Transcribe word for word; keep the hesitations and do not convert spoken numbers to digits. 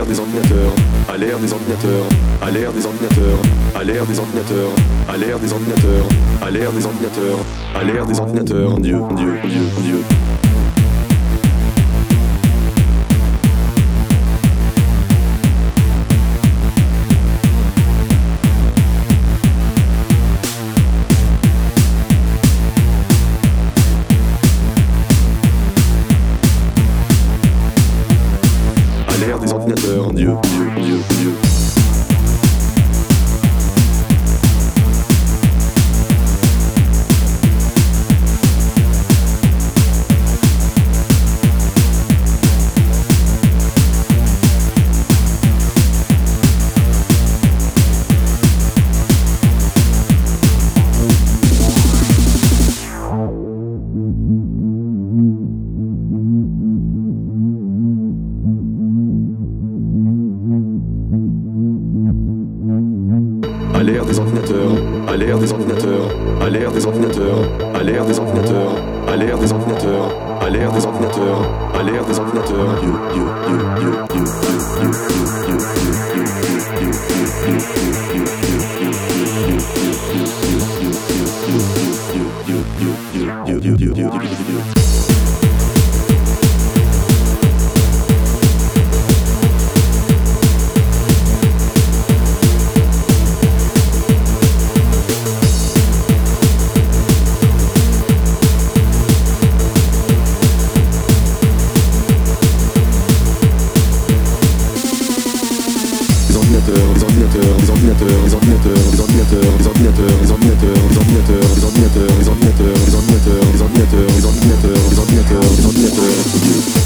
des ordinateurs, à l'ère des ordinateurs, à l'ère des ordinateurs, à l'ère des ordinateurs, à l'ère des ordinateurs, à l'ère des ordinateurs, à l'ère des ordinateurs, Dieu, Dieu, Dieu, Dieu. Des ordinateurs, Dieu, Dieu, Dieu, Dieu. À l'ère des ordinateurs, à l'ère des ordinateurs, à l'ère des ordinateurs, à l'ère des ordinateurs, à l'ère des ordinateurs, à l'ère des ordinateurs, à l'ère des ordinateurs, Dieu, Dieu, Dieu, Dieu, Dieu, Dieu, Dieu, Dieu, Dieu, Dieu, Dieu, Dieu. Les ordinateurs, les ordinateurs, les ordinateurs, les ordinateurs, les ordinateurs, les ordinateurs, les ordinateurs, les ordinateurs, les ordinateurs, les ordinateurs, les ordinateurs, les ordinateurs, les ordinateurs, les ordinateurs, les ordinateurs,